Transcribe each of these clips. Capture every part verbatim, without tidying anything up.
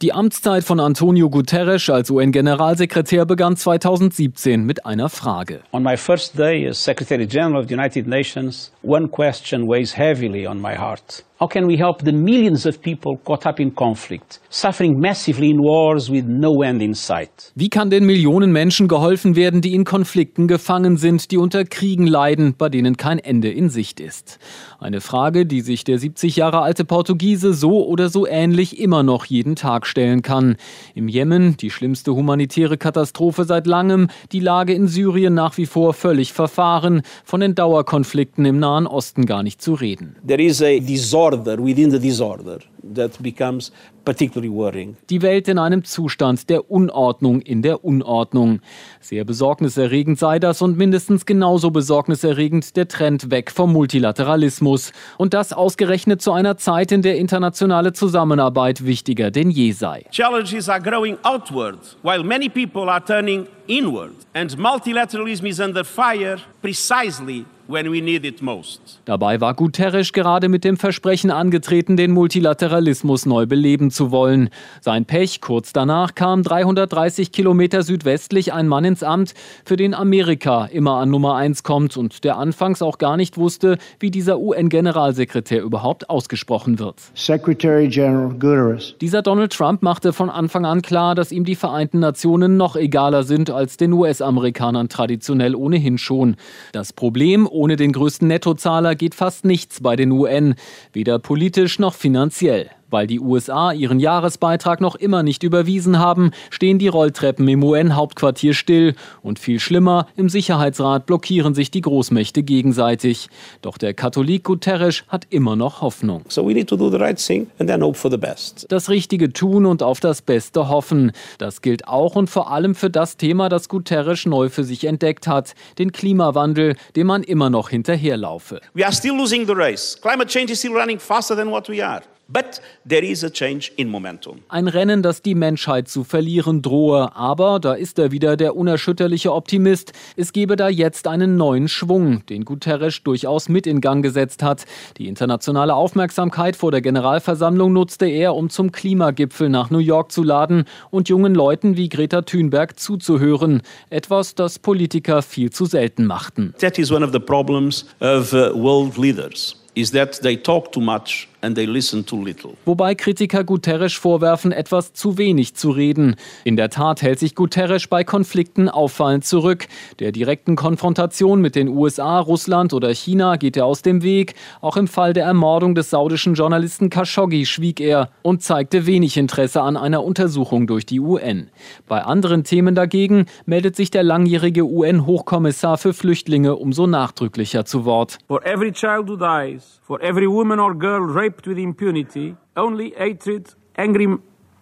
Die Amtszeit von Antonio Guterres als U N-Generalsekretär begann zweitausendsiebzehn mit einer Frage. On my first day as Secretary General of the United Nations, one question weighs heavily on my heart. How can we help the millions of people caught up in conflict, suffering massively in wars with no end in sight? Wie kann den Millionen Menschen geholfen werden, die in Konflikten gefangen sind, die unter Kriegen leiden, bei denen kein Ende in Sicht ist? Eine Frage, die sich der siebzig Jahre alte Portugiese so oder so ähnlich immer noch jeden Tag stellen kann. Im Jemen die schlimmste humanitäre Katastrophe seit langem, die Lage in Syrien nach wie vor völlig verfahren, von den Dauerkonflikten im Nahen Osten gar nicht zu reden. There is a disorder within the disorder that becomes particularly worrying. Die Welt in einem Zustand der Unordnung in der Unordnung. Sehr besorgniserregend sei das und mindestens genauso besorgniserregend der Trend weg vom Multilateralismus. Und das ausgerechnet zu einer Zeit, in der internationale Zusammenarbeit wichtiger denn je sei. Challenges are growing outward, while many people are turning inward. And multilateralism is under fire precisely when we need it most. Dabei war Guterres gerade mit dem Versprechen angetreten, den Multilateralismus neu beleben zu wollen. Sein Pech, kurz danach kam dreihundertdreißig Kilometer südwestlich ein Mann ins Amt, für den Amerika immer an Nummer eins kommt und der anfangs auch gar nicht wusste, wie dieser U N-Generalsekretär überhaupt ausgesprochen wird. Secretary General Guterres. Dieser Donald Trump machte von Anfang an klar, dass ihm die Vereinten Nationen noch egaler sind als den U S-Amerikanern traditionell ohnehin schon. Das Problem: ohne den größten Nettozahler geht fast nichts bei den U N, weder politisch noch finanziell. Weil die U S A ihren Jahresbeitrag noch immer nicht überwiesen haben, stehen die Rolltreppen im U N-Hauptquartier still. Und viel schlimmer, im Sicherheitsrat blockieren sich die Großmächte gegenseitig. Doch der Katholik Guterres hat immer noch Hoffnung. So we need to do the right thing and then hope for the best. Das Richtige tun und auf das Beste hoffen. Das gilt auch und vor allem für das Thema, das Guterres neu für sich entdeckt hat: den Klimawandel, dem man immer noch hinterherlaufe. We are still losing the race. Climate change is still running faster than what we are. But there is a change in momentum. Ein Rennen, das die Menschheit zu verlieren drohe. Aber, da ist er wieder, der unerschütterliche Optimist, es gebe da jetzt einen neuen Schwung, den Guterres durchaus mit in Gang gesetzt hat. Die internationale Aufmerksamkeit vor der Generalversammlung nutzte er, um zum Klimagipfel nach New York zu laden und jungen Leuten wie Greta Thunberg zuzuhören. Etwas, das Politiker viel zu selten machten. That is one of the problems of uh, world leaders, is that they talk too much and they listen too little. Wobei Kritiker Guterres vorwerfen, etwas zu wenig zu reden. In der Tat hält sich Guterres bei Konflikten auffallend zurück. Der direkten Konfrontation mit den U S A, Russland oder China geht er aus dem Weg. Auch im Fall der Ermordung des saudischen Journalisten Khashoggi schwieg er und zeigte wenig Interesse an einer Untersuchung durch die U N. Bei anderen Themen dagegen meldet sich der langjährige U N-Hochkommissar für Flüchtlinge umso nachdrücklicher zu Wort. For every child who dies, for every woman or girl raped with impunity, only hatred, angry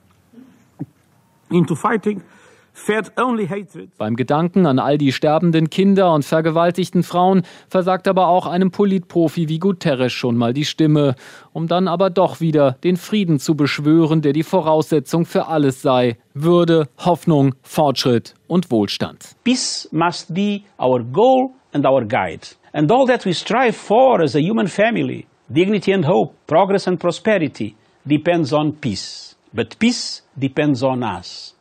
into fighting, fed only hatred. Beim Gedanken an all die sterbenden Kinder und vergewaltigten Frauen versagt aber auch einem Politprofi wie Guterres schon mal die Stimme, um dann aber doch wieder den Frieden zu beschwören, der die Voraussetzung für alles sei: Würde, Hoffnung, Fortschritt und Wohlstand. Peace must be our goal and our guide. And all that we strive for as a human family, dignity and hope, progress and prosperity, depends on peace. But peace depends on us.